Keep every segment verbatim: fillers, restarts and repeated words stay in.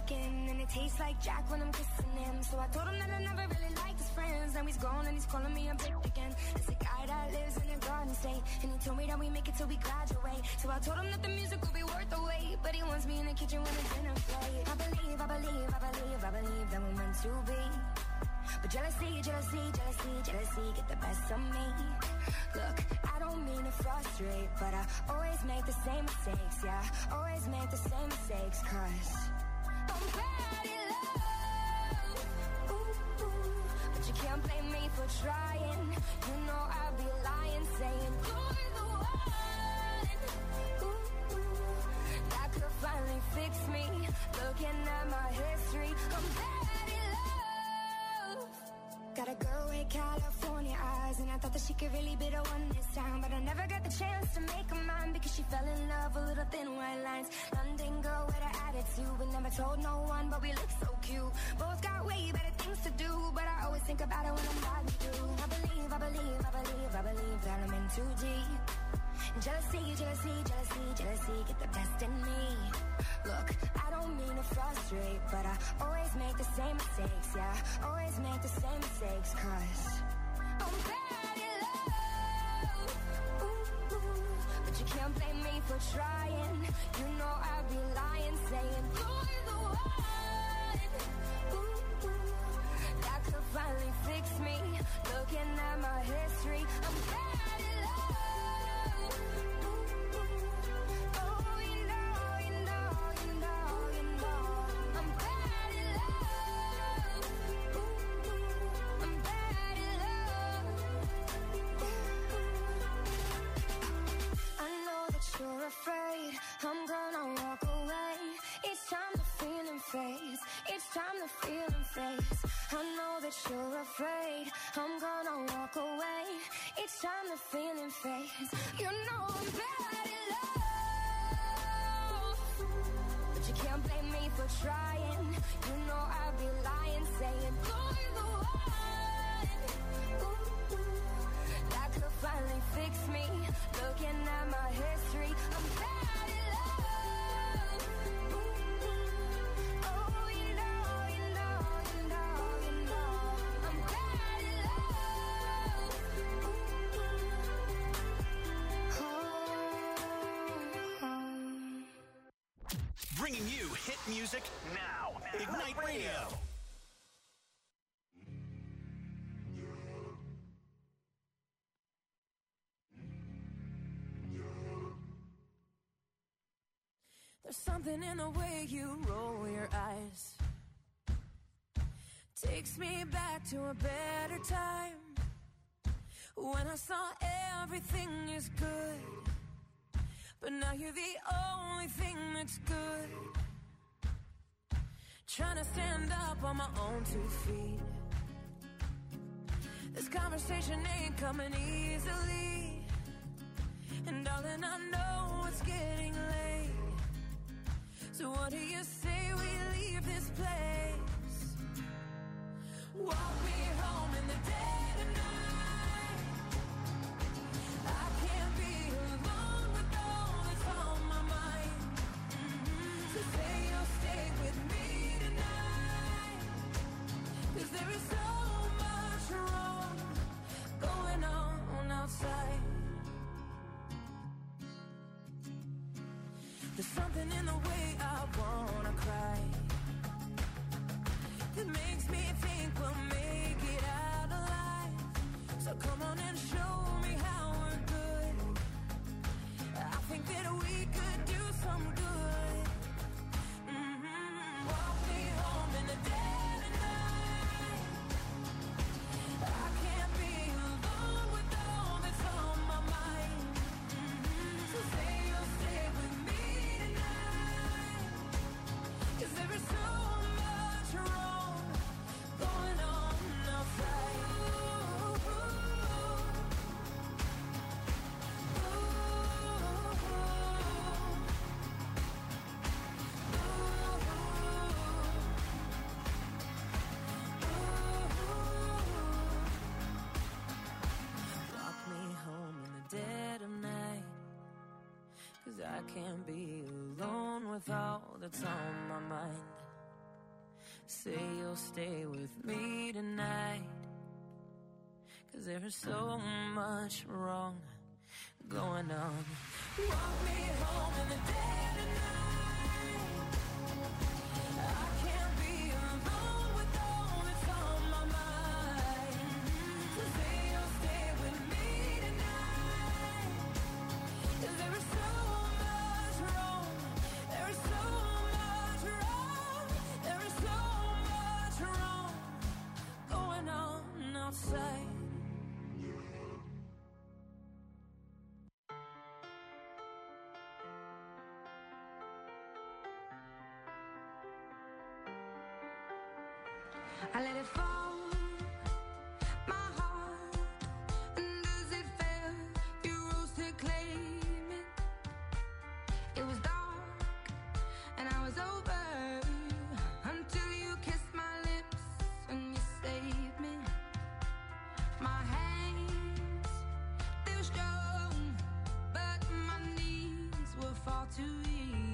skin, and it tastes like Jack when I'm kissing him. So I told him that I never really liked his friends. Now he's gone and he's calling me a bitch again. It's a guy that lives in a garden state, and he told me that we make it till we graduate. So I told him that the music will be worth the wait, but he wants me in the kitchen when it's dinner plate. I believe, I believe, I believe, I believe that we're meant to be. But jealousy, jealousy, jealousy, jealousy get the best of me. Look, I don't mean to frustrate, but I always make the same mistakes, yeah. Always make the same mistakes, cause I'm bad in love. Ooh, ooh. But you can't blame me for trying. You know I'd be lying, saying you're the one. Ooh, ooh. That could finally fix me. Looking at my history, I'm bad in love. Got a girl with California eyes, and I thought that she could really be the one this time. But I never got the chance to make her mine, because she fell in love with little thin white lines. London girl with an attitude, but never told no one, but we look so cute. Both got way better things to do, but I always think about it when I'm riding through. I believe, I believe, I believe, I believe that I'm in too deep. Jealousy, jealousy, jealousy, jealousy get the best in me. Look, I don't mean to frustrate, but I always make the same mistakes, yeah. Always make the same mistakes, cause I'm bad in love. Ooh, ooh. But you can't blame me for trying. You know I'd be lying, saying you're the one. Ooh, ooh. That could finally fix me. Looking at my history, I'm bad in love. Afraid I'm gonna walk away. It's time the feeling fades. It's time the feeling fades. I know that you're afraid I'm gonna walk away. It's time the feeling fades. You know I'm bad in love, but you can't blame me for trying. You know I'd be lying, saying you're the one. Ooh, ooh. That could finally fix me. Looking at my history, I'm bad in love. Ooh, ooh. Oh, you know, you know, you know, you know, I'm bad in love. Ooh, ooh. Oh. Bringing you hit music now. Ignite Radio. There's something in the way you roll your eyes, takes me back to a better time, when I saw everything is good, but now you're the only thing that's good. Trying to stand up on my own two feet. This conversation ain't coming easily, and darling, I know it's getting late. So what do you say we leave this place? Walk me home in the dead of night. I can't be alone with all that's on my mind. Mm-hmm. So say you'll stay with me tonight, 'cause there is so much wrong going on outside. There's something in the way I wanna cry. It makes me think we'll make it out alive. So come on and show me how we're good. I think that we could do some good. Mm-hmm. Walk me home in the dead of night. I can't be alone with all that's on my mind. Mm-hmm. So say you'll stay with me, 'cause there is so much wrong going on outside. Ooh, ooh, ooh. Walk me home in the dead of night, 'cause I can't be alone with all that's on my mind. say you'll stay with me tonight. Cause there is so much wrong going on. Walk me home in the dead of night. I can't be alone with all that's on my mind. So say you'll stay with me tonight. Cause there is so much wrong. There is so much wrong. There is so much wrong going on outside. I let it fall, my heart, and as it fell, you rose to claim it. It was dark, and I was over, until you kissed my lips, and you saved me. My hands, they were strong, but my knees were far too weak.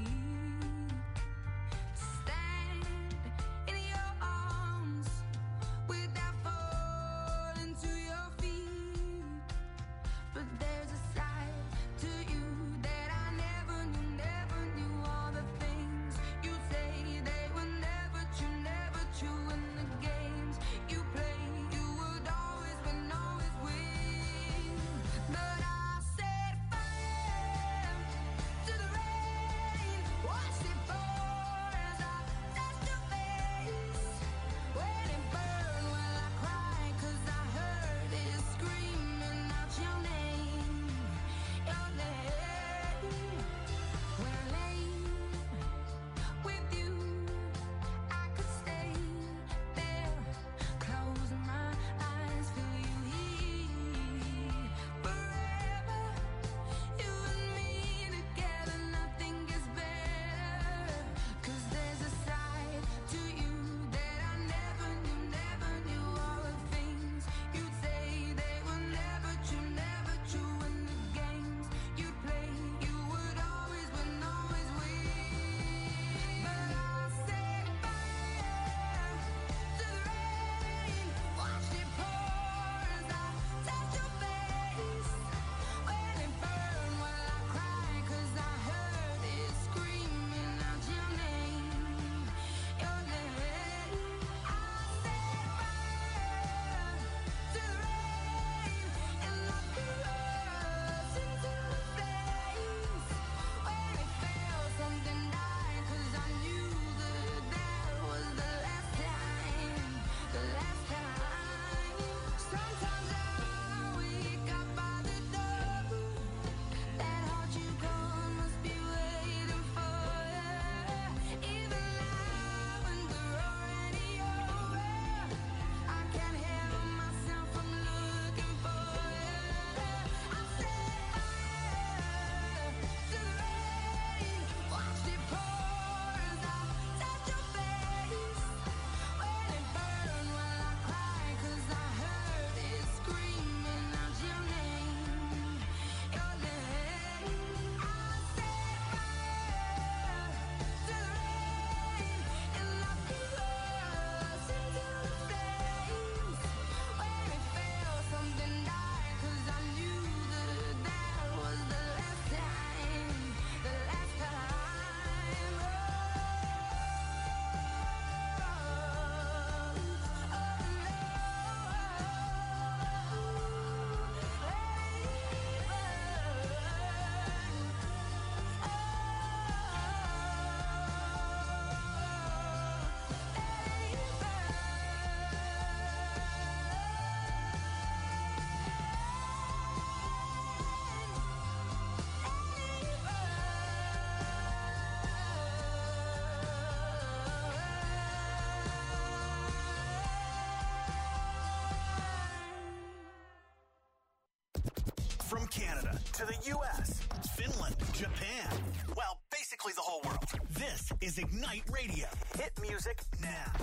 From Canada to the U S, Finland, Japan, well, basically the whole world. This is Ignite Radio. Hit music now.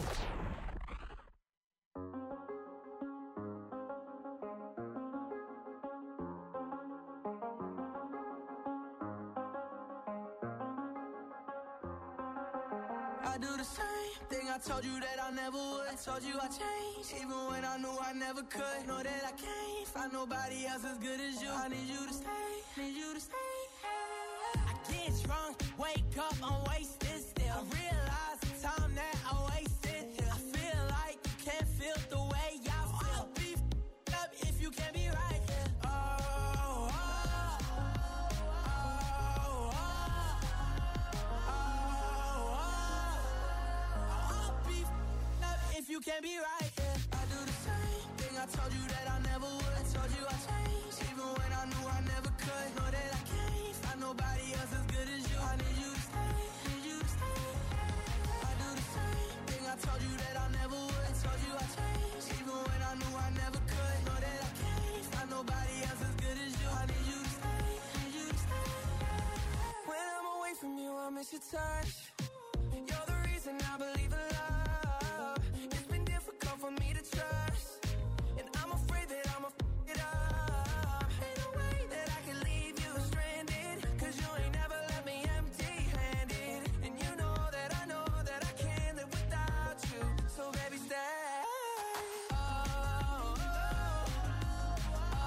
I do the same thing I told you that I never would. I told you I changed, even when I knew I never could. Know that I can't find nobody else as good as you. I need you to stay, need you to stay. I get drunk, wake up, I'm wasted still. I realize the time that I wasted here. I feel like you can't feel the way I feel. I'll be f***ed up if you can't be right here. Oh, oh, oh, oh, oh, oh. I'll be f***ed up if you can't be right here. I do the same thing I told you that I never would. I told you I changed, even when I knew I never could. Know that I can't find nobody else as good as you. I need you to stay, need you to stay. I do the same thing I told you that I never would. I told you I changed, even when I knew I never could. Know that I can't find nobody else as good as you. I need you to stay, need you to stay. When I'm away from you, I miss your touch. You're the reason I believe in love. It's been difficult for me to trust, and I'm afraid that I'ma f*** it up. Ain't no way that I can leave you stranded, cause you ain't never left me empty-handed. And you know that I know that I can't live without you. So baby, stay. Oh, oh, oh,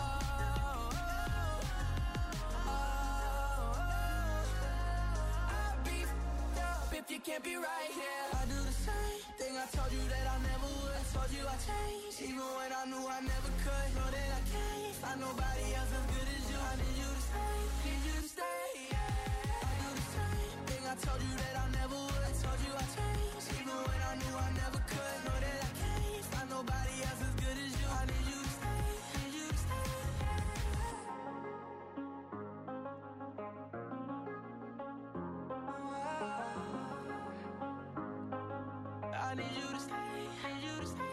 oh, oh. I'll be f***ed up if you can't be right here. I do the same thing I told you that I never would. I told you I changed, even when I knew I never could. Know that I can't find nobody else as good as you. I need you to stay, need you to stay. Yeah. I do the same thing I told you that I never would. I told you I changed, even when I knew I never could. Know that I can't find nobody else as good as you. I need you to stay, need you to stay. I need you to stay, need you to stay.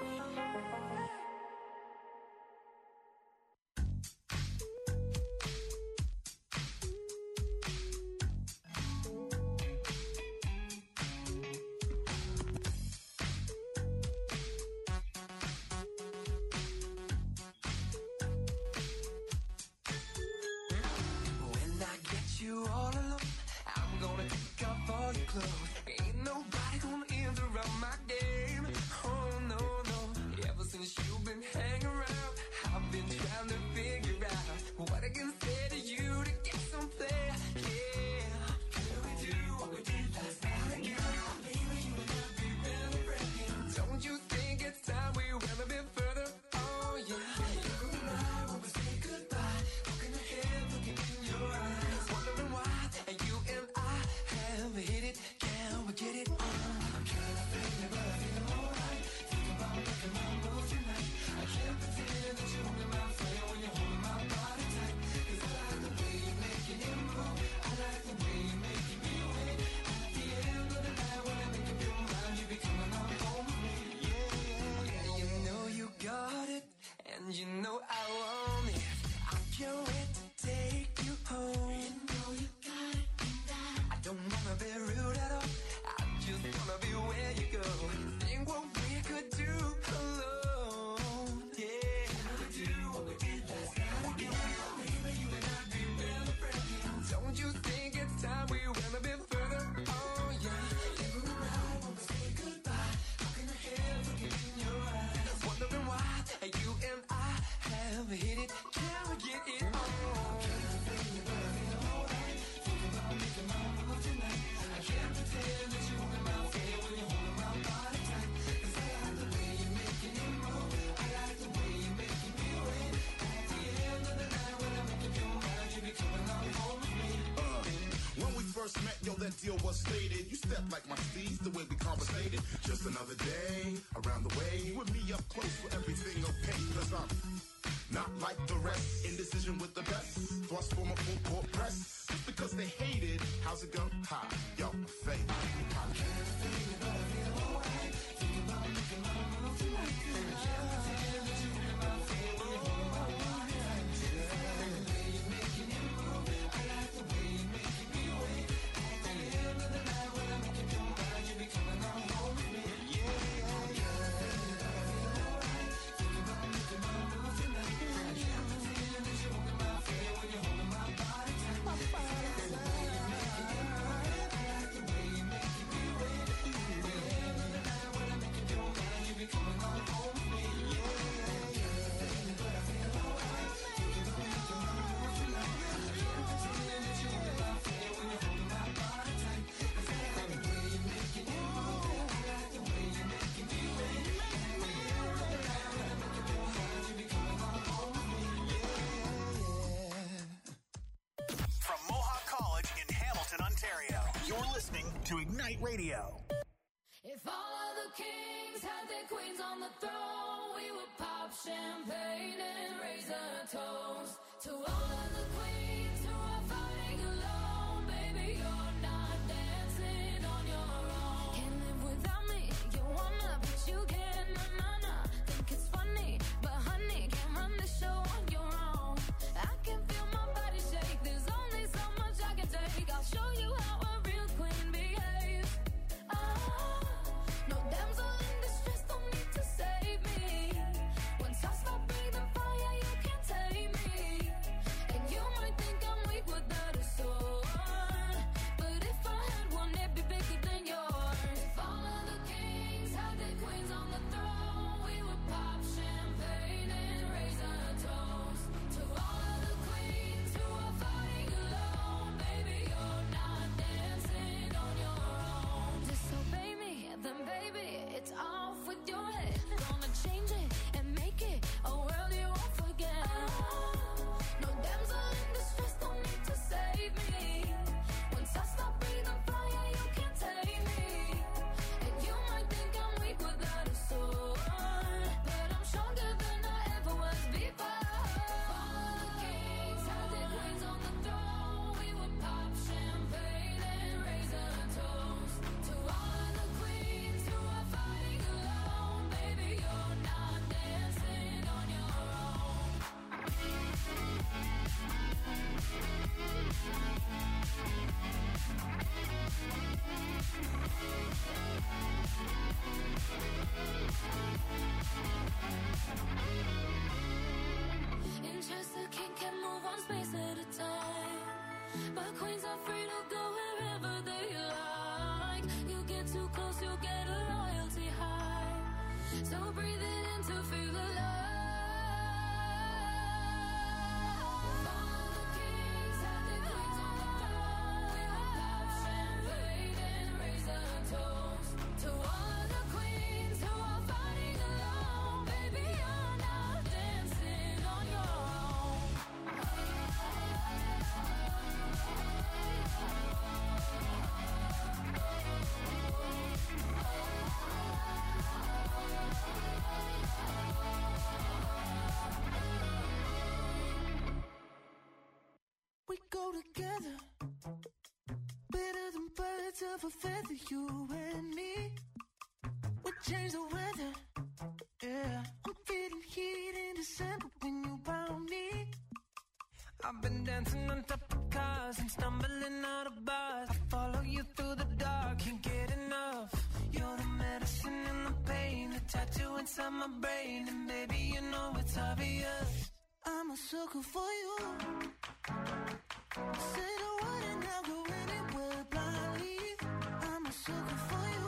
When I get you all alone, I'm gonna take off all your clothes. Ain't nobody gonna interrupt my game. Oh no, no. Ever since you've been hanging around, I've been trying to figure out what I can say to you to get some play. Yeah. Can we do what we did last night again? Maybe you and I be better friends. Don't you think it's time we went a bit further? Oh yeah. You and I, when we say goodbye, looking ahead, looking in your eyes, wondering why you and I have hit it. Can we get it on? I'm trying to figure, but I feel alright. Think about making my move tonight. I can't pretend that you're holding my flame when you're holding my body tight. Cause I like the way you're making it move. I like the way you're making me wait. At the end of the night, when I make up your mind, you be coming on home with me. Yeah, yeah, yeah. You know you got it, and you know I want it. I can't wait to take you home. You know you got it, and I, I don't wanna be rude at all. I just wanna be where you go. Think what we could do alone. Yeah. Can we do what we did last night again? Maybe you and I be better friends. Don't you think it's time we went a bit further? Oh yeah. You and I, when we say goodbye, looking ahead, looking in your eyes, wondering why you and I have hit it. Can we get it on? I'm trying to figure, but I feel alright. Think about making my move tonight. I can't pretend that you hold my face when you're holding my body tight. Cause I like the way you're making it move. I like the way you're making me wait. At the end of the night, when I make up your mind, you be coming on home with me. Uh, when we first met, yo, that deal was stated. You stepped like my steez, the way we conversated. Just another day, around the way. You and me up close for everything okay. Cause I'm not like the rest. Indecision with the best. Thrust for my full court press. Just because they hated, how's it go? Ha, yo, fake. I'm trying to figure, but I feel alright. Think about making my move tonight. I can't pretend that you hold my face when you're holding my body tight. I like the way you're making it move. I like the way you're making me wait. At the end of the night, when I make up your mind, you be coming on home with me. Yeah, yeah, I'm trying to figure, but I feel alright. Think about making my move tonight. I can't pretend that you hold my face when you're holding my body tight. I like the way you're making it move. You're listening to Ignite Radio. If all of the kings had their queens on the throne, we would pop champagne and raise a toast to all of the queens who are fighting alone. Baby, you're not dancing on your own. Can't live without me, you wanna, but you can't, nah, nah, nah. Think it's funny, but honey, can't run the show on your own. I can feel my body shake, there's only so much I can take. I'll show you how a real queen behaves. Ah, no damsel in distress, don't need to save me. Once I stop breathing fire, you can't tame me. And you might think I'm weak without a sword, but if I had one, it'd be bigger than yours. If all of the kings had their queens on the throne, we would pop champagne and raise a toast to all of the queens who are fighting alone. Baby, you're not dancing on your own. Disobey me, then baby, it's off with your head. Gonna change it and make it a world you won't forget. No damsel in distress, don't need to save me. Once I stop breathing fire, you can't tame me. And you might think I'm weak without a sword, but I'm stronger than I ever was before. All of the kings had their queens on the throne, we would pop champagne and raise a toast to all of the queens who are fighting alone. Baby, you're not dancing on your own. Interest the king can move one space at a time, but queens are free to go wherever they like. You get too close, you'll get a royalty high. So breathe it in to feel alive. All of the kings had their queens on the throne. We would pop champagne and raise a toast to all of the queens who are fighting alone. Baby, you're not dancing on your own. We go together, better than birds of a feather, you and me. We change the weather, yeah. I'm feeling heat in December when you found me. I've been dancing on top of cars and stumbling out of bars. I follow you through the dark, can't get enough. You're the medicine and the pain, the tattoo inside my brain. And baby, you know it's obvious. I'm a sucker for you. Say the word and I'll go anywhere blindly. I'm a sucker for you.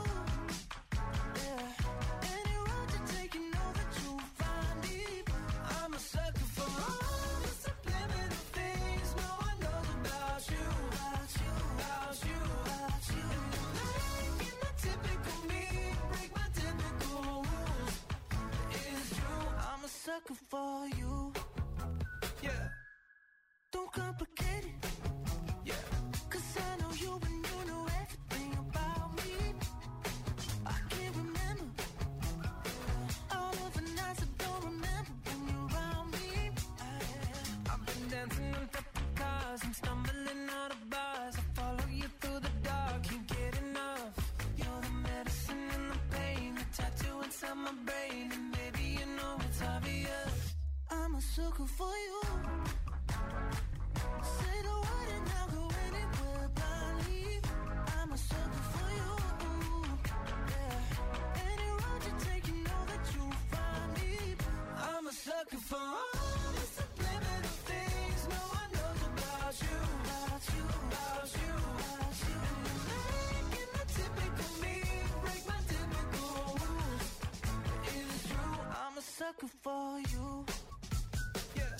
Yeah. Any road you take, you know that you'll find me. I'm a sucker for all the subliminal things no one knows about you, About you, about you. about you. Making the typical me break my typical rules. It's true, I'm a sucker for you. yeah, Don't complicate it, yeah. cause I know you and you know everything about me. I can't remember all of the nights I don't remember when you're around me. I've been dancing on top of cars and stumbling out of bars. I follow you through the dark, can't get enough. You're the medicine and the pain, the tattoo inside my brain. And baby, you know it's obvious. I'm a sucker for you. Say the word and I'll go anywhere blindly. I'm a sucker for you. Yeah. Any road you take, you know that you'll find me. I'm a sucker for all the subliminal things no one knows about you, About you, about you. about you. Making the typical me break my typical rules. It's true, I'm a sucker for you. yeah.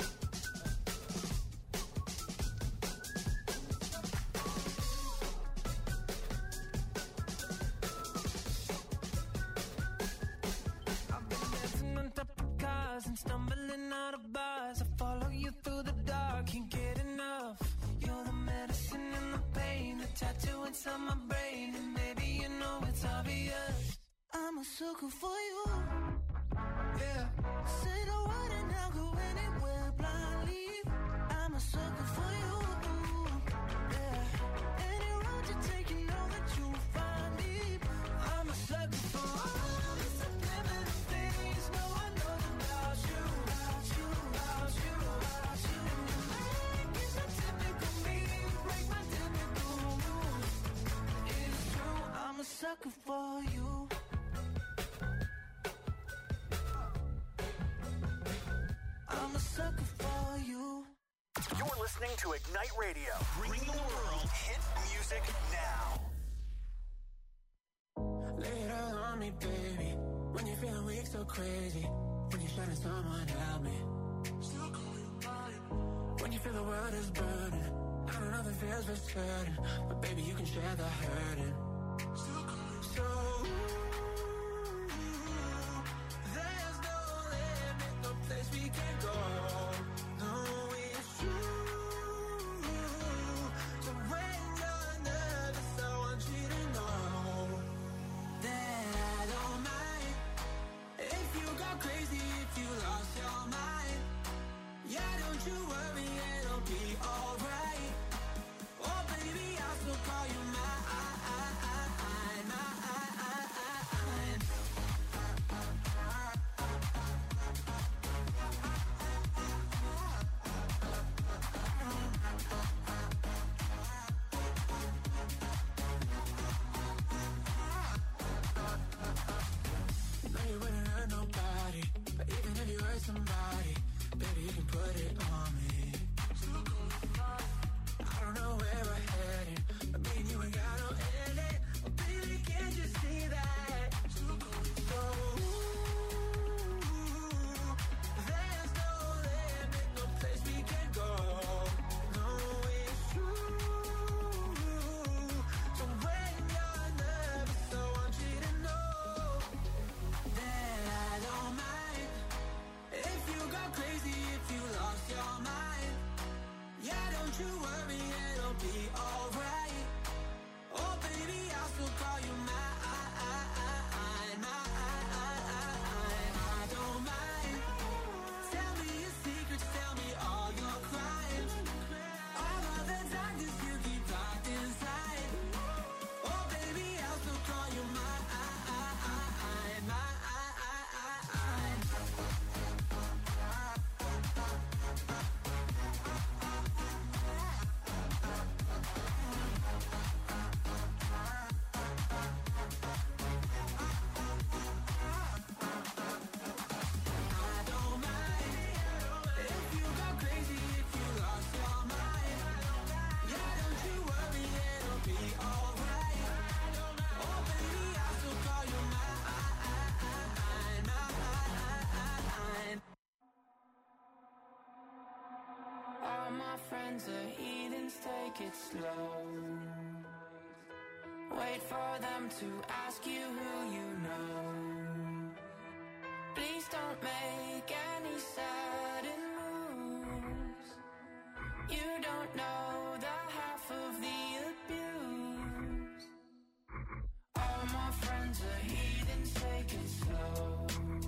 I've been dancing on top of cars and stumbling out of bars. I follow you through the dark, can't get enough. You're the medicine and the pain, the tattoo inside my brain, and maybe you know it's obvious. I'm a sucker for you. Yeah. Say the word and I'll go anywhere blindly. I'm a sucker for you. Yeah. Any road you take, you know that you'll find me. I'm a sucker for all the subliminal things no one knows about you, about you, about you, about you. And you make it so typical me, break my typical rules. It's true, I'm a sucker for you. I'm a sucker for you. You're listening to Ignite Radio, bringing the world hit music now. Lay it all on me, baby. When you're feeling weak, so crazy. When you're shining, someone help me. Still call you mine. When you feel the world is burning, I don't know if it feels for certain, but baby, you can share the hurting. Still call you so. There's no limit, no place we can go. No, it's true. So when you're nervous, I want you to know that I don't mind if you go crazy, if you lost your mind. Yeah, don't you worry, it'll be alright. Oh baby, I'll still call you mine. Somebody, baby, you can put it on me. I don't know where we're heading, but me and you ain't got no ending. Oh, baby, can't you see that? So, there's no limit, no place we can go. No, it's true. So when you're nervous, I want you to know that I don't mind if you go crazy, if you lost your mind. Yeah, don't you worry, it'll be alright. Oh baby, I'll still call you mine. I don't mind. Tell me your secrets, tell me all your crimes. All of the darkness you keep locked inside. Oh baby, I'll still call you mine. All my friends are heathens, take it slow. Wait for them to ask you who you know. Please don't make any sudden moves. You don't know the half of the abuse. All my friends are heathens, take it slow.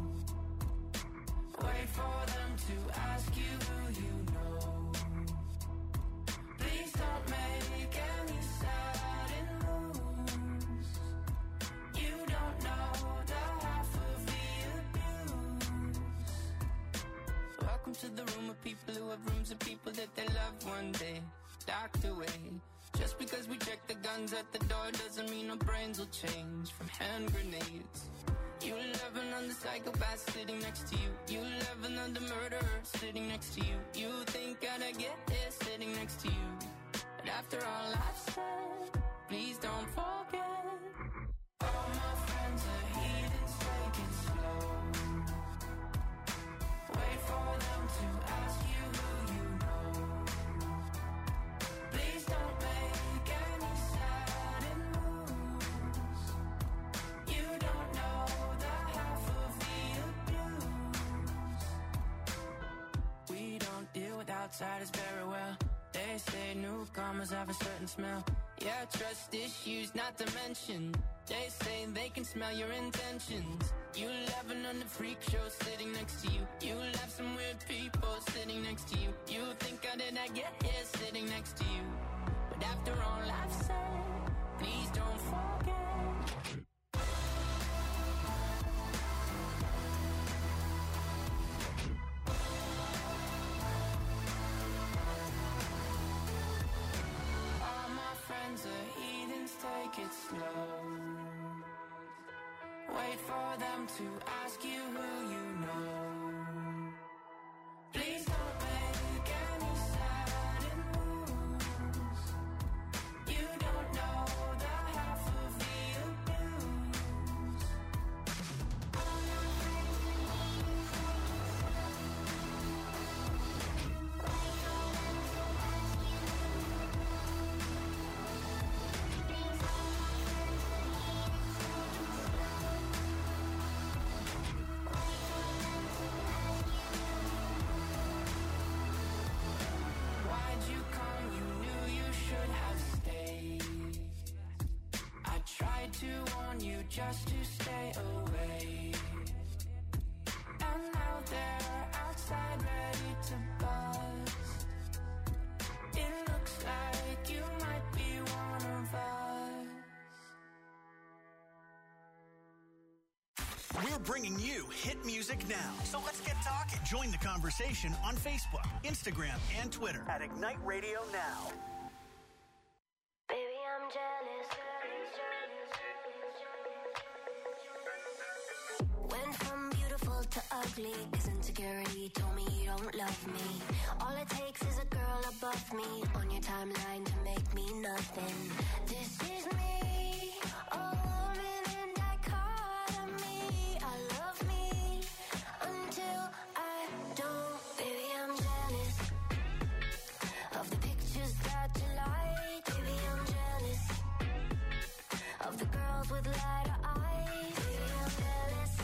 Wait for them to ask you who you know. Please don't make any sudden moves. You don't know the half of the abuse. Welcome to the room of people who have rooms of people that they love one day docked away. Just because we check the guns at the door doesn't mean our brains will change from hand grenades. You love another psychopath sitting next to you. You love another murderer sitting next to you. You think I'd get it sitting next to you. But after all I've said, please don't forget. All my friends are heathens, take it slow. Wait for them to ask you who you know. Please don't make any sudden moves. You don't know the half of the abuse. We don't deal with outsiders very well. They say newcomers have a certain smell. Yeah, trust issues not to mention. They say they can smell your intentions. You laughing on the freak show sitting next to you. You laugh some weird people sitting next to you. You think how did I get here sitting next to you? But after all I've said, please don't forget. All my friends are heathens, take it slow. Wait for them to ask you who you know. Please don't make any sudden moves. You don't know the half of the abuse. Why'd you come? You knew you should have stayed. I tried to warn you just to stay away. And now they're outside ready to buzz. It looks like you might be one of us. We're bringing you hit music now. So let's get talking. Join the conversation on Facebook, Instagram, and Twitter at Ignite Radio Now. Baby, I'm jealous. Went from beautiful to ugly, cause insecurity told me you don't love me. All it takes is a girl above me on your timeline to make me nothing. This is me, a woman in dichotomy. I love me until I don't. Baby, I'm jealous of the pictures that you like. Baby, I'm jealous of the girls with lighter eyes. Baby, I'm jealous,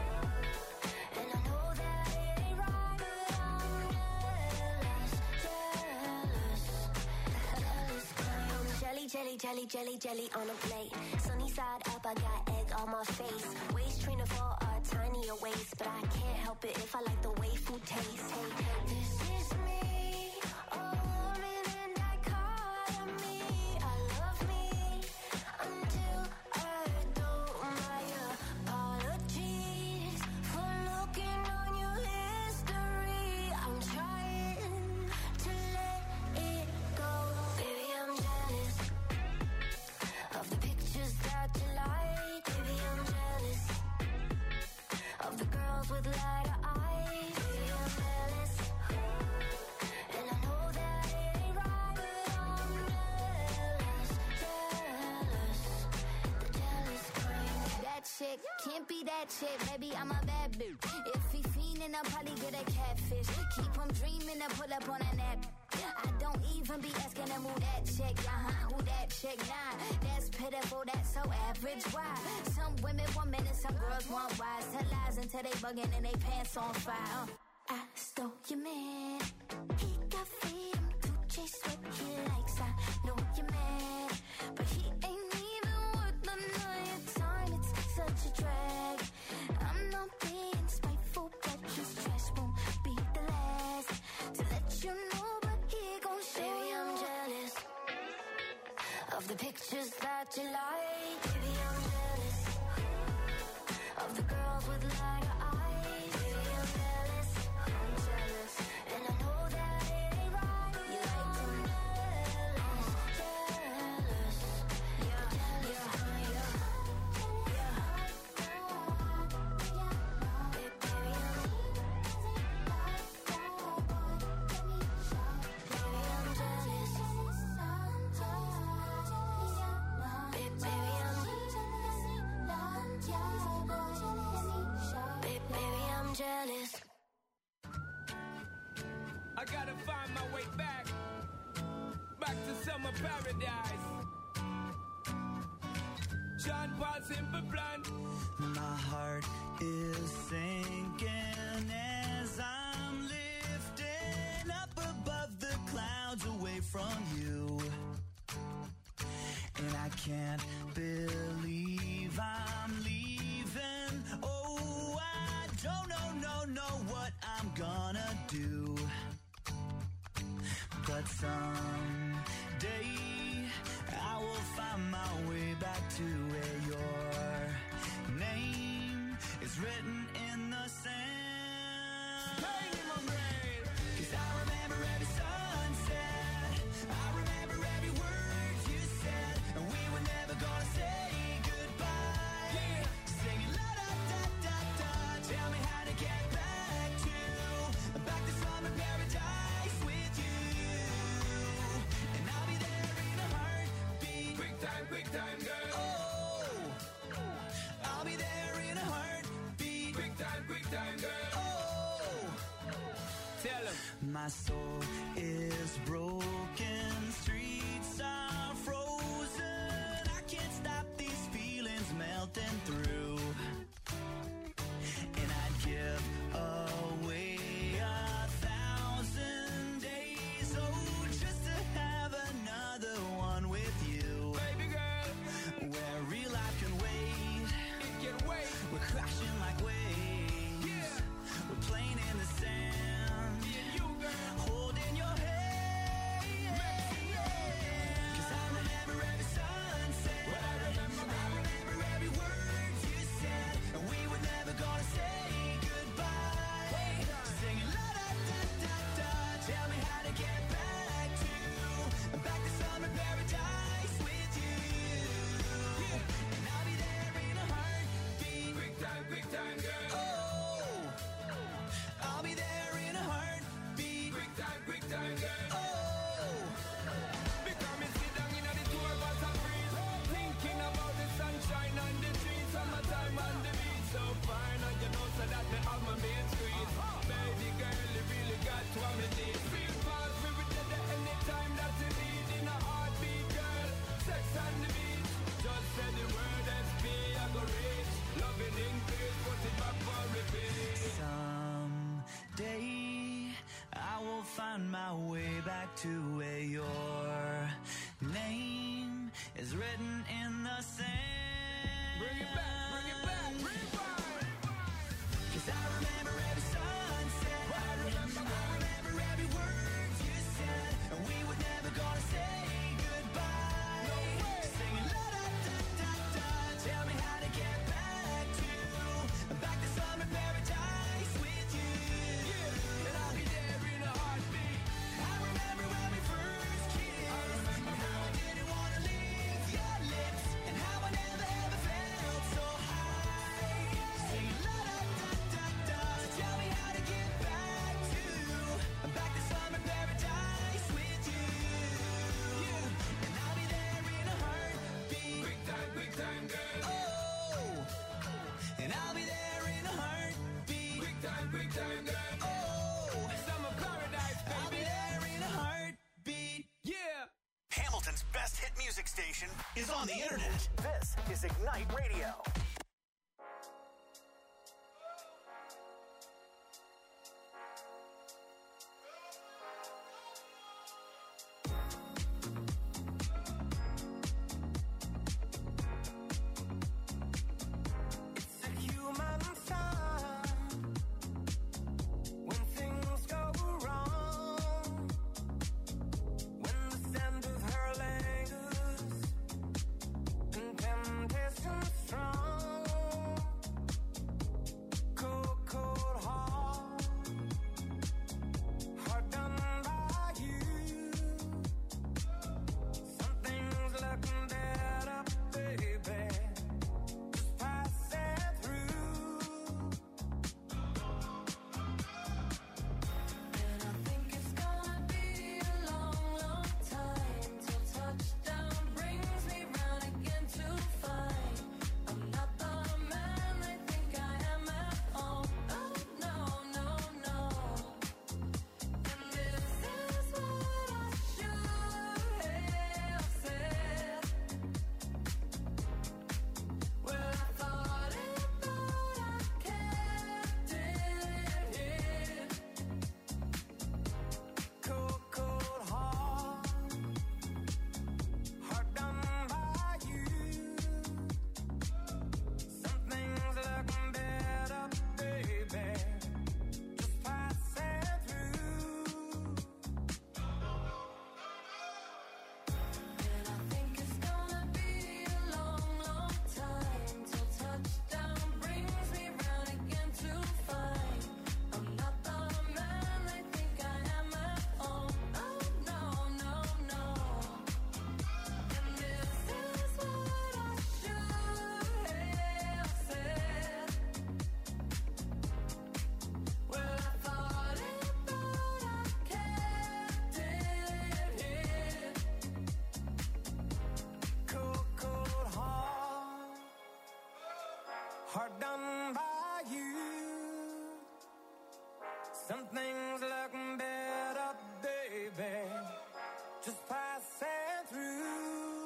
and I know that it ain't right, but I'm jealous, jealous, jealous. I'm jelly, jelly, jelly, jelly, jelly on a plate. Sunny side up, I got egg on my face. Waist trainer for a tinier waist, but I can't help it if I like the way food tastes. Hey, this is me, a woman in dichotomy. I love me until I don't. My apologies for looking on your history. I'm trying to let it go. Baby, I'm jealous of the pictures that you like. Baby, I'm jealous of the girls with lighter eyes. Baby, I'm jealous, and I know that it ain't right, but I'm jealous, jealous, the jealous kind. That chick can't be that chick, baby, I'm a bad bitch. If he fiendin', I'll probably get a catfish. Keep him dreamin' to pull up on a nap. I don't even be asking him who that chick, uh-huh, who that chick, nah. That's pitiful, that's so average, why? Some women want men and some girls want wise. Tell lies until they bugging and they pants on fire. uh. I stole your man, he got freedom to chase what he likes. I know you're mad, but he ain't even worth none of your time. It's such a drag. I'm not being spiteful, but his trash won't be the last to let you know, but he gon' show. Baby, I'm jealous of the pictures that you like. Baby, I'm jealous of the girls with lighter eyes. Baby, I'm jealous, I'm jealous, and I know that it ain't right. You like them jealous, jealous, yeah, jealous, yeah, yeah, yeah. Baby, I'm jealous. I gotta find my way back, back to summer paradise. John Paul Simple Plan. My heart is sinking as I'm lifting up above the clouds away from you. I can't believe I'm leaving. Oh, I don't know, no, know what I'm gonna do. But someday I will find my way back to where your name is written in the sand. Pain in my grave. 'Cause I remember every sunset. I remember every word you said. And we were never gonna say goodbye. Yeah. Singing la da da da da. Tell me how to get back to back to summer paradise with you. And I'll be there in a heartbeat. Quick time, quick time, girl. Oh, I'll be there in a heartbeat. Quick time, quick time, girl. Oh, Tell him. my soul is broken, streets are frozen. I can't stop these feelings melting through. And I'd give away a thousand days, oh, just to have another one with you. Baby girl, Where real life can wait, it can wait. we're crashing like waves. Yeah. We're playing in the sand, Me and you, girl. holding your hand. Cause I remember every sunset. Well, I remember, I remember every word you said. And we were never gonna say goodbye. Singing la da da da da. Tell me how to get back to back to summer paradise with you. And I'll be there in a heartbeat. Quick time, quick time, girl. Oh, I'll be there in a heartbeat. Quick time, quick time, girl. Oh, Because me sit down in the tour bus and breeze, thinking about the sunshine and the trees, summertime and the beach. So fine, and you know so that me have my main squeeze. Baby girl, you really got what me need. Feel fast, we will get there anytime that you need. In a heartbeat, girl, sex on the beach. Just say the word S P, I go reach. Loving in peace, put it back for repeat. someday I will find my way back to where your name is written in the sand. Bring it back, bring it back, rewind. 'Cause I remember every sunset. I remember, I remember every word you said. And we were never gonna say goodbye. No way. Singing la da da da da. Tell me how to get back to back to summer paradise with you. And I'll be there in a heartbeat. I remember when we first kissed. I remember, and how I didn't wanna leave your lips, and how I never ever felt so high. Singing la da da da da. Tell me how to get back to back to summer paradise with you. And I'll be there in a heartbeat. Quick time, quick time, girl. Oh, and I'll be there in a heartbeat. Quick time, quick time, girl. Oh, Summer paradise, I'll be baby. there in a heartbeat. Yeah. Hamilton's best hit music station is on the internet. This is Ignite Radio. It's a human sign when things go wrong, when the scent of her lingers and temptation strong. hard done by you. Some things look better, baby, just passing through.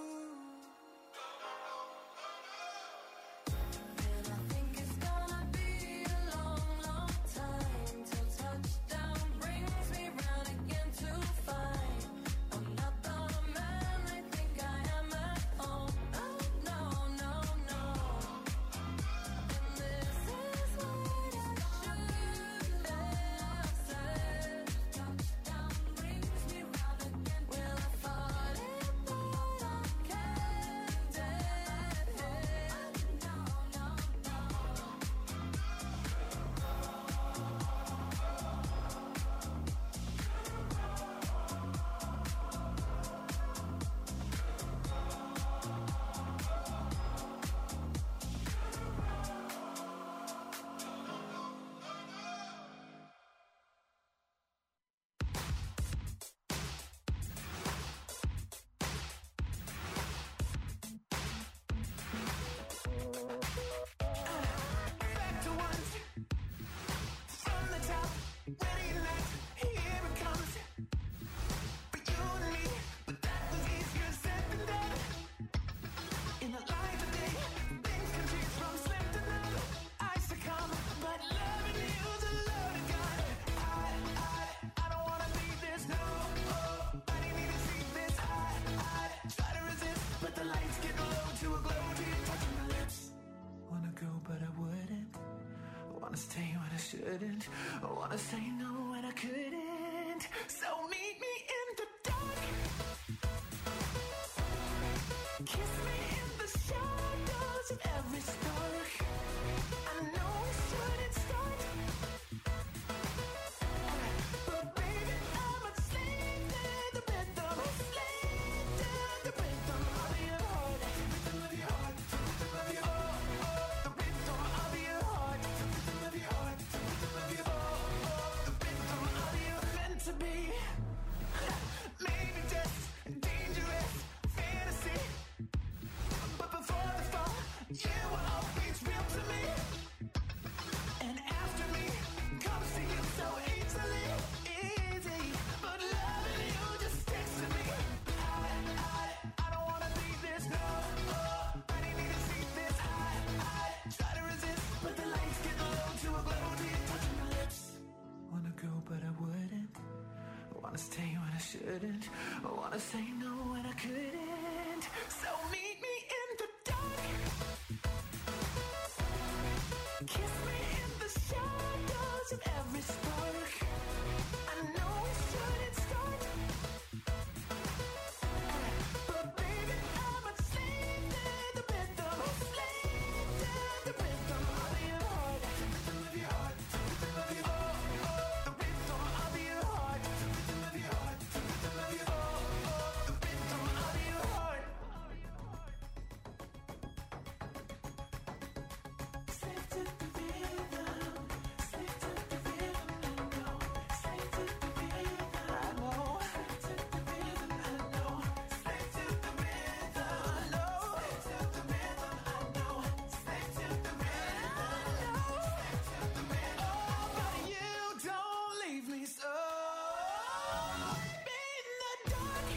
Shouldn't. I wanna say no when I couldn't. So meet me in the dark. Kiss me in the shadows of every spark. I know we shouldn't start, but baby I'm a slave to the rhythm, a slave to the rhythm of your heart, the rhythm of your heart, the rhythm of your heart. Oh, the rhythm of your heart, the rhythm of your heart. To be maybe just dangerous fantasy, but before the fall you were always real to me, and after me comes to you so easily, easy, but loving you just sticks to me. I, I, I don't wanna be this, no, oh, I didn't need to see this. I, I try to resist, but the lights get low to a glow, to you touching my lips. Wanna go but I wouldn't. I wanna stay when I shouldn't. I wanna say no when I couldn't. So meet me in the dark. Kiss me in the shadows of every spark. I know we shouldn't start, but baby I'm a slave to the rhythm, a slave to the rhythm of your heart, the rhythm of your heart, the rhythm of your heart. Oh, the rhythm of your heart, the rhythm of your heart, the rhythm of your heart. Oh, the rhythm of your heart. Slave to the rhythm, slave to the rhythm, I know. Slave to the rhythm, I know. Slave to the rhythm, I know. Slave to the rhythm, I know. Slave to the rhythm, I know. Slave to the rhythm, I know. Slave to the rhythm. Oh, but you don't leave me so. In the dark.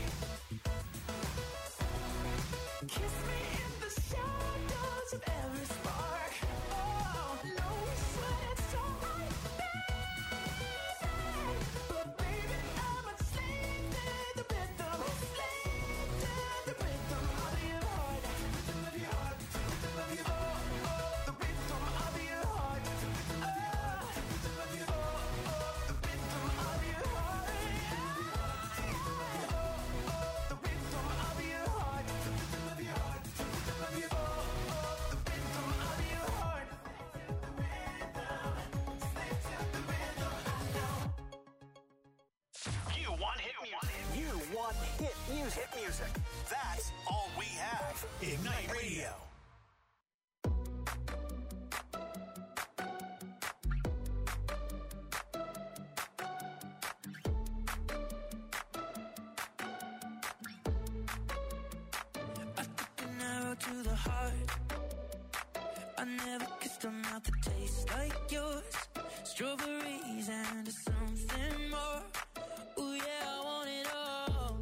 Kiss me in the shadows of every spark. Oh, no, we shouldn't start, baby. But baby, I'm a slave to the rhythm, a slave to the rhythm of your heart, the rhythm of your heart, the rhythm of your heart. Oh, the rhythm of your heart, the rhythm of your heart, the rhythm of your heart. Oh, the rhythm of your heart. The rhythm of your heart, the rhythm of your heart, the rhythm of your heart. Oh, the rhythm of your heart. Slave to the rhythm, I know. You want hit music. You want hit music. Hit music. That's all we have. Ignite Radio. I took an arrow to the heart. I never kissed a mouth that tastes like yours. Strawberries and something more. Ooh yeah, I want it all.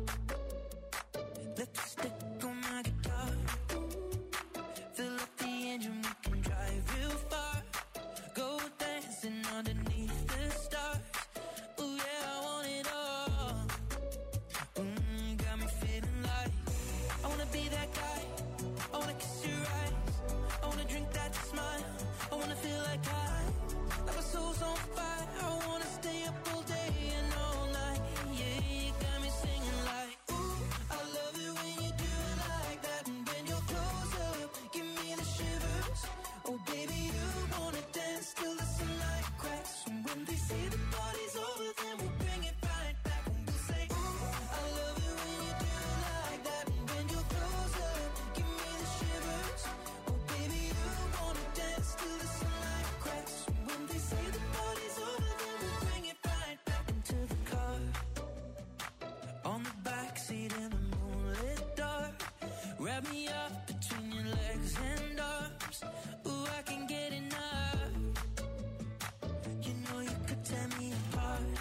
Lipstick on my guitar. Fill up the engine, we can drive real far. Go dancing underneath the stars. Ooh yeah, I want it all. Mm, got me feeling like I wanna be that guy. I wanna kiss your eyes. I wanna drink that smile. I wanna feel like I, like my soul's on fire. I wanna stay up all day and all night. Yeah, you got me singing like, ooh, I love it when you do it like that. And when you're close up, give me the shivers. Oh baby, you wanna dance till the sunlight cracks. And when they say the party's over, then we'll bring it right back. And we'll say, ooh, I love it when you do it like that. And when you're close up, give me the shivers. Oh baby, you wanna dance till the sunlight cracks. And when they say the party's over, then we'll bring it right back into the car. On the backseat in the moonlit dark. Wrap me up between your legs and arms. Ooh, I can get enough. You know you could tear me apart.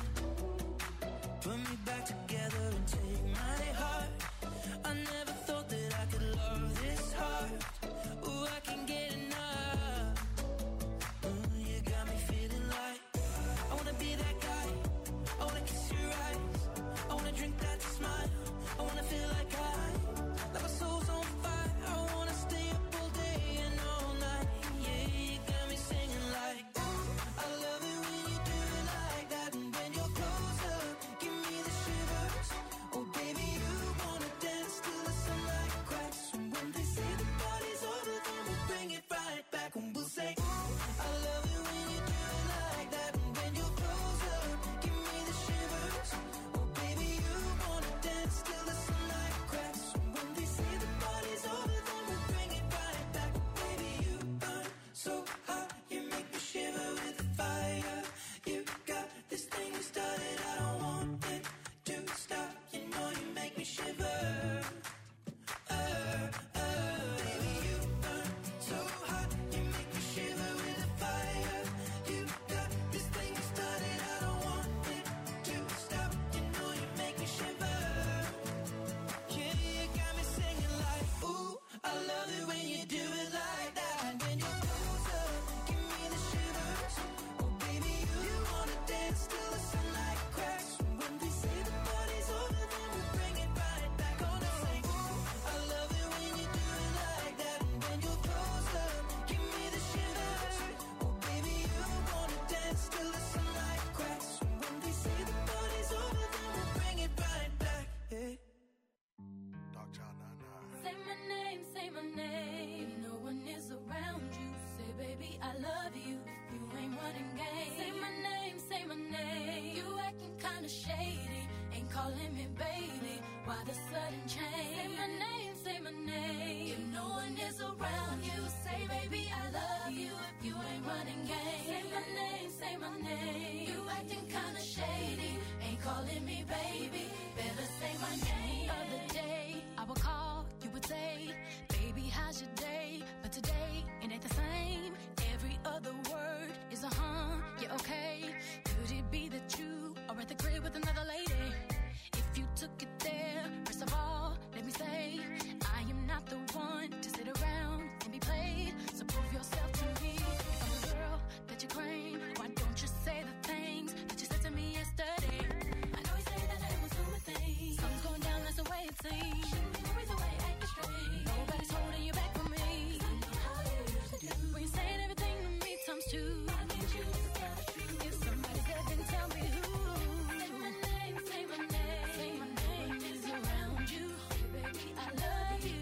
Put me back together and take my heart. I never thought that I could love this hard. Ooh, I can get enough. Ooh, you got me feeling like I wanna be that guy. I wanna kiss your eyes. I wanna drink that smile. I wanna feel like I, like my soul's on fire. I wanna stay up all day and all night. Yeah, you got me singing like, ooh, I love it when you do it like that. And when you're close up, give me the shivers. Oh baby, you wanna dance till the sunlight cracks. And when they say the party's over, then we'll bring it right back. And we'll say, ooh, I love it when you do it like that. And when you're close up, give me the shivers. Oh baby, you wanna dance till the sunlight cracks. And when they say the party's over, then we'll bring it right back. Baby, you burn so hot, you make me shiver with the fire. You got this thing you started, I don't want it to stop. You know you make me shiver. Uh, uh, baby, you burn so hot, you make me shiver with the fire. You got this thing you started, I don't want it to stop. You know you make me shiver. Yeah, you got me singing like, ooh, I love it when you do it like that. And when you're close up, give me the shivers. Oh baby, you wanna dance till the sunlight cracks. And when they say the party's over, then we'll bring it right back. Gonna say, ooh, I love it when you do it like that. And when you're close up, give me the shivers. Oh baby, you wanna dance till the sunlight cracks. And when they say the party's over, then we'll bring it right back. Yeah. Dog Child nine nine. Say my name, say my name. If no one is around you, say baby I love you. If you ain't running game, say my name, say my name. You acting kinda shady, ain't calling me baby. Why the sudden change? Say my name, say my name. If no one is around you, say baby I love you. If you ain't running game, say my name, say my name. You acting kinda shady, ain't calling me baby. Better say my name. Other day I would call, you would say, baby how's your day? But today it ain't the same. Every other word is a huh, yeah okay. Could it be that you are at the crib with another lady? If you took it there, first of all, let me say, I am not the one to sit around and be played. So prove yourself to me. If I'm the girl that you claim, why don't you say the things that you said to me yesterday? I know you say that it was doing things. Something's going down, that's the way it seems. Shouldn't the way acting straight. Nobody's holding you back from me. I know how you used to do. When you're saying everything to me times two. I need you to tell the truth. If somebody said, then tell me who. Say my name, say my name. Say my name is around you. Say, baby, I love you.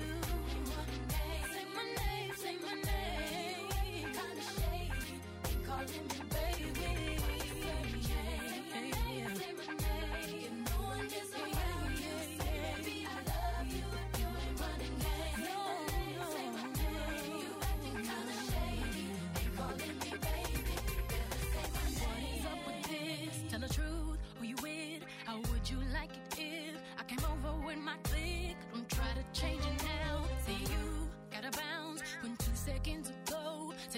Say my name, say my name. Kinda shady, ain't calling me baby. Say my name, say my name. If no one is around you, say baby I love you. If you ain't running game, say my name. You acting kinda shady, ain't calling me baby. Better say my name. What's up with this? Tell the truth, who you with? How would you like it if I came over with my clique? Don't try to change it now. Say you gotta bounce when two seconds ago.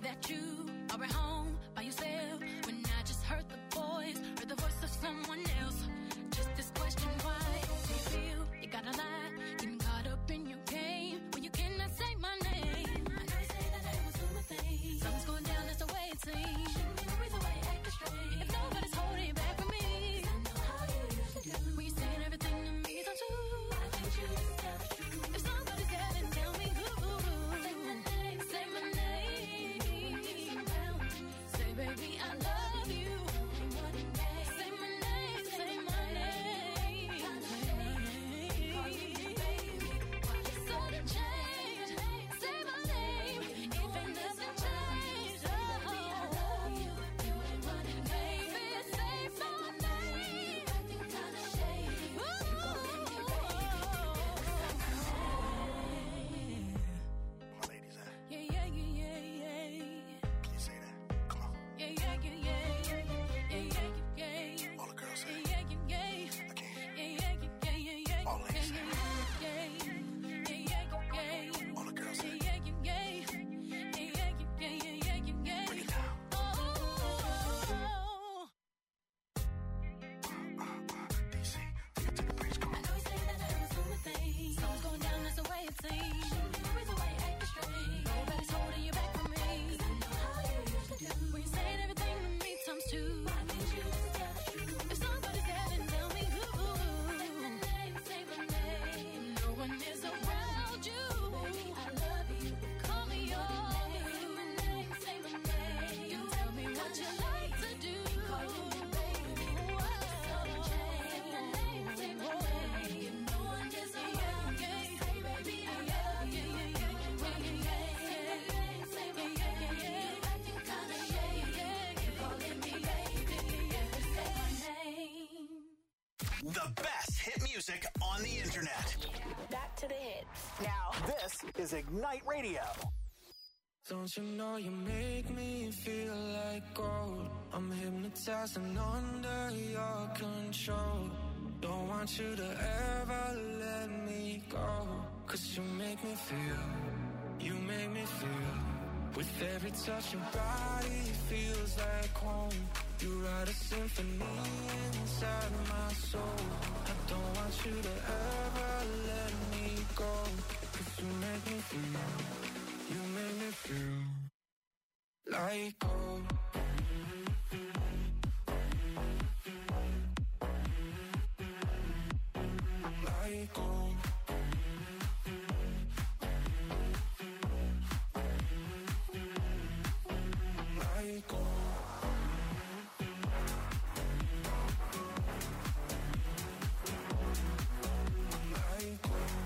that you are at home by yourself when I just heard the voice, heard the voice of someone else. Just this question, why do you feel you gotta lie, getting caught up in your game when you cannot say my name? I know you say that I was doing my thing. Something's going down, that's the way it seems. Shouldn't be the reason why you acting strange. If nobody's holding you back from me, I know how you usually do. When you're saying everything to me, don't you? I think you just tell the truth. If somebody's there, then tell me who. Say my name, say my name. Say, baby, I love you. Say my name, say my name. So to change, say my name. If it doesn't change, oh, baby, I love you. Baby, say my name. Acting kinda shady. My ladies, uh, Yeah, yeah, yeah, yeah, yeah. can you say that? Come on. Yeah, yeah, yeah, yeah, yeah, yeah, yeah, yeah, yeah. All the girls say Yeah, it. yeah, yeah, yeah. I can't. Yeah, yeah, yeah, yeah, yeah. All ladies say it. Yeah, yeah, yeah, yeah. All the girls say it. Yeah, yeah, yeah. Yeah, yeah, yeah, yeah, yeah, yeah. Bring it down. Oh. D C, take it to the bridge. Come I on. know you say that I was doing my thing. Something's going down, that's the way it seems. Shouldn't be the reason why you acting strange. Nobody's holding you back from me. 'Cause I know how you usually do. When you're saying everything to me times two. I need you to tell the truth. If somebody's there, then tell me who. Say my name, say my name. No one is around you. Baby, I love you. Call me on you. Say my name, say my name. You tell me what you like to do. Call me baby. So to change. Say my name, say my name. No one is around you. Say baby, I love you. Say my name, say my name. Acting kinda shady. You calling me baby. Say my name. The best hit music on the internet. Back to the hits. Now, this is Ignite Radio. Don't you know you make me feel like gold? I'm hypnotized and under your control. Don't want you to ever let me go. 'Cause you make me feel, you make me feel. With every touch your body feels like home. You write a symphony inside my soul. I don't want you to ever let me go. 'Cause you make me feel, you make me feel like gold. Like gold. Like gold. Like gold.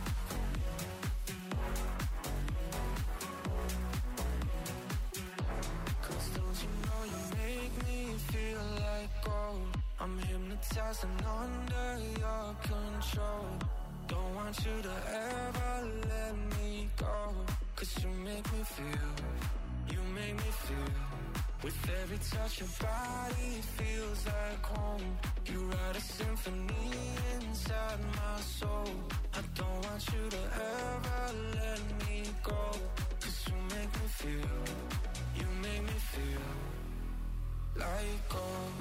Cause don't you know you make me feel like gold? I'm hypnotized and under your control. Don't want you to ever let me go. 'Cause you make me feel, you make me feel. With every touch your body feels like home. You write a symphony inside my soul. I don't want you to ever let me go. 'Cause you make me feel, you make me feel like gold.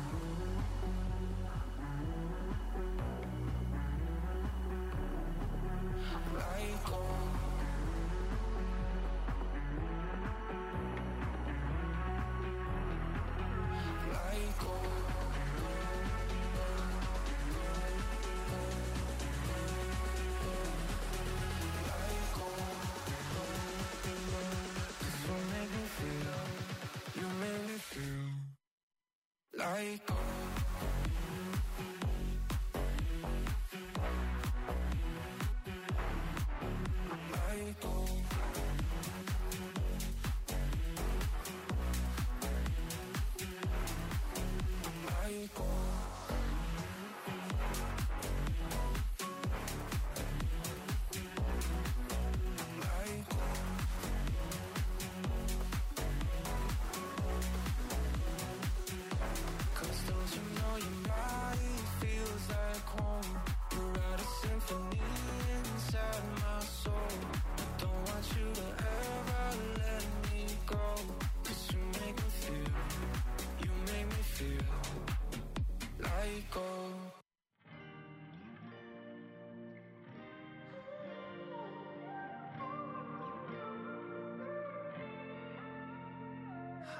Like gold. Like gold. Like gold. 'Cause you make me feel, you make me feel like gold. Like gold. Like gold. Like gold. Cause don't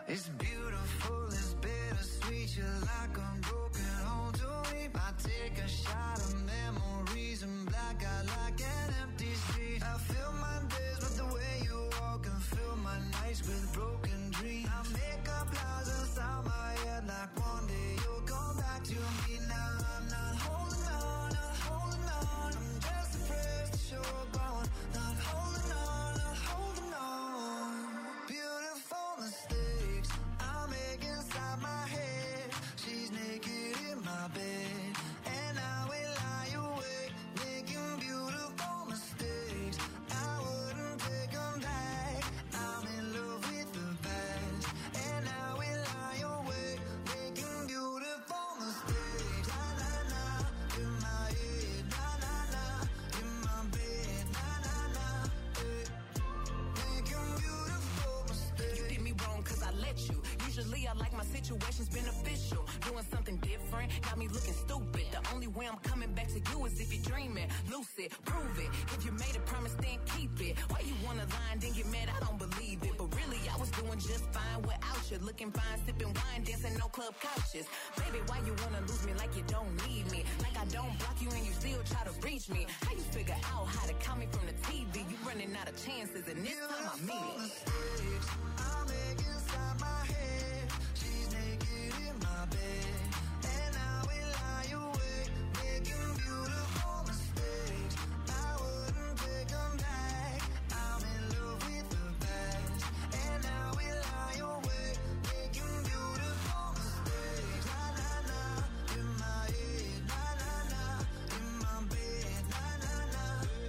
It's beautiful, it's bittersweet. You're like a broken home to me. I take a shot of memories and black out like an empty street. I fill my days with the way you walk and fill my nights with broken dreams. I make up lies inside my head like one day you'll come back to me. Now I'm not holding on, not holding on. I'm just afraid to show up on. Not holding on, not holding on. Beautiful mistakes I make inside my head. She's naked in my bed, and I will lie awake, making beautiful mistakes. I wouldn't take them back. I'm in love with the past, and I will lie awake, making beautiful mistakes. Na na na, in my head, na na na, in my bed, na na na, eh. Making beautiful mistakes. You did me wrong cause I let you. Usually I like my situations beneficial. Doing something different got me looking stupid. The only way I'm coming back to you is if you're dreaming. Lucid, prove it. If you made a promise, then keep it. Why you wanna lie and then get mad? I don't believe it. But really, I was doing just fine without you. Looking fine, sipping wine, dancing no club couches. Baby, why you wanna lose me like you don't need me? Like I don't block you and you still try to reach me. How you figure out how to count me from the T V? You running out of chances and this time I mean it. Mistakes I make inside my head. She's naked in my bed, and I will lie awake, making beautiful mistakes. I wouldn't take them back. I'm in love with the past, and I will lie awake, making beautiful mistakes. Na na na, in my head, na na na, in my bed, na na na,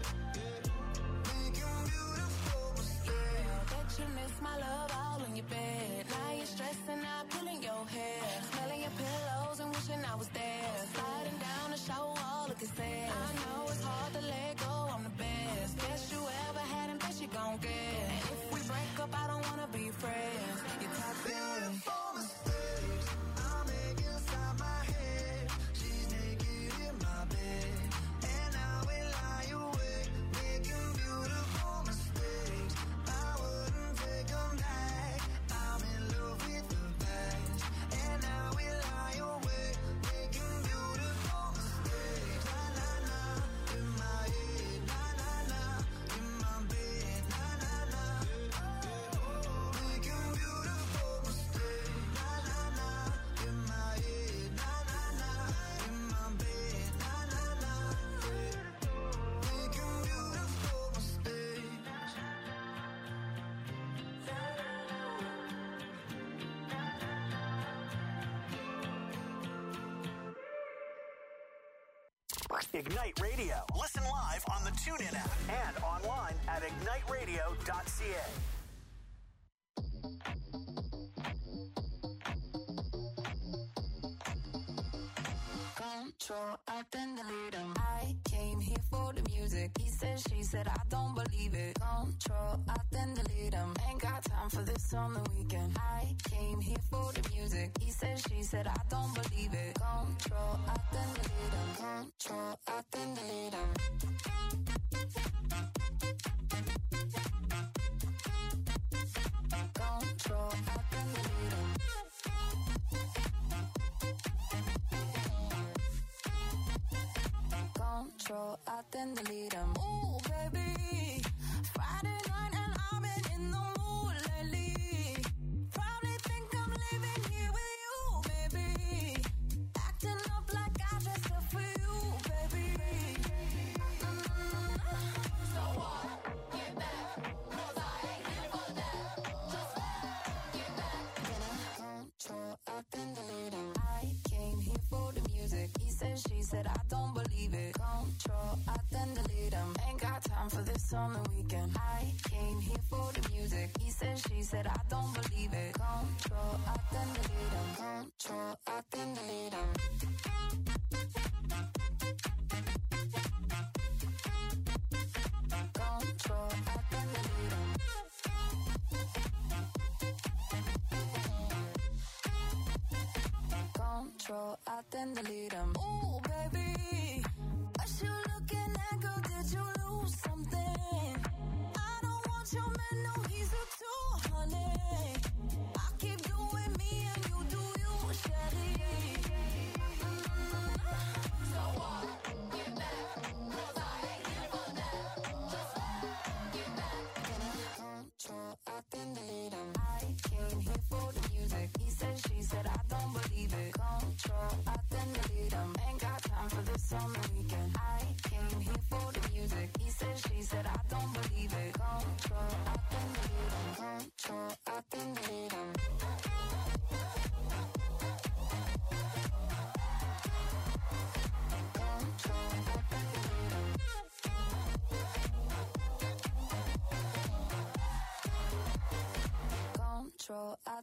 making beautiful mistakes. Bet you miss my love all in your bed. Now you're stressing out, pulling your hair, smelling your pillows and wishing I was there. Sliding down the shower wall, looking sad. I know it's hard to let go, I'm the best. Best you ever had and best you gon' get. And if we break up, I don't wanna be friends. You're toxic. Beautiful mistakes I make inside my head. She's naked in my bed, and I will lie awake, making beautiful mistakes. I wouldn't take them back. I'm in love with the past, and I will lie awake, making beautiful mistakes. Na na na, in my head, na na na, in my bed, na na na, making beautiful mistakes. Na na na, in my head, na na na, in my bed, na na na, making beautiful mistakes. Ignite Radio. Listen live on the TuneIn app and online at ignite radio dot c a. Control, I then delete him. I came here for the music. He said, she said, I don't believe it. Control, I then delete him. Ain't got time for this on the weekend. I came here for the music. He said, she said, I don't believe it. Control, I then delete him. Control, I then delete him. Control, I then delete him. Control, I then delete him. Ooh, baby, Friday night and I've been in the mood lately. Probably think I'm living here with you, baby. Acting up like I dressed up for you, baby. Mm-hmm. So what? Get back, 'cause I ain't here for that. Just get back. Then I control, I then delete him. I came here for the music. He said, she said, I don't believe it. Control, I then delete him. Ain't got time for this on the weekend. I came here for the music. He said, she said, I don't believe it. Control, I then delete him. Control, I then delete him. Control, I then delete him. Control, I then delete him. Ooh, baby, what you looking at, girl? Did you lose something? I don't want your man, no, he's a tool, honey. I keep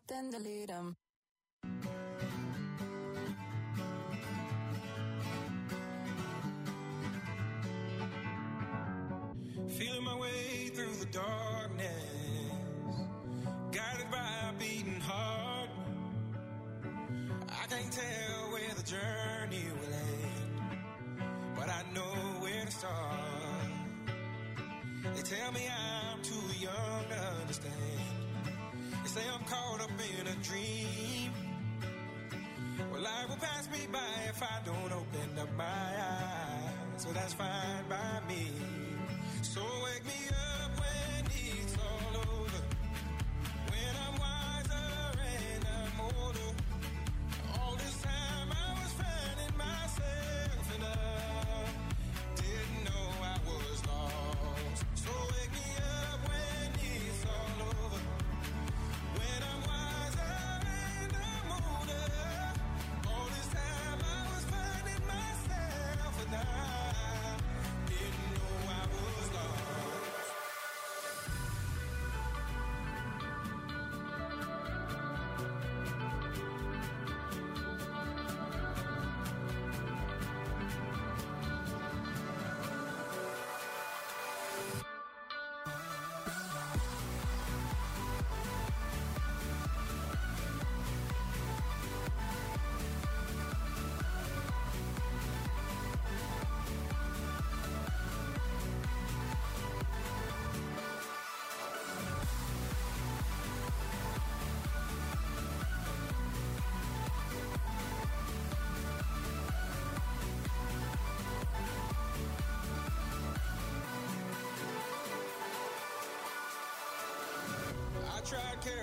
then delete them. Feeling my way through the darkness, guided by a beating heart. I can't tell where the journey will end, but I know where to start. They tell me I'm too young to understand. They say I'm caught up in a dream. Well, life will pass me by if I don't open up my eyes. So that's fine by me. So wake me up when it's all over, when I'm wiser and I'm older. All this time I was finding myself and I didn't know I was lost. So wake me up when it's all over, when I'm wiser and I'm older. All this time I was finding myself and I didn't know I was lost. I tried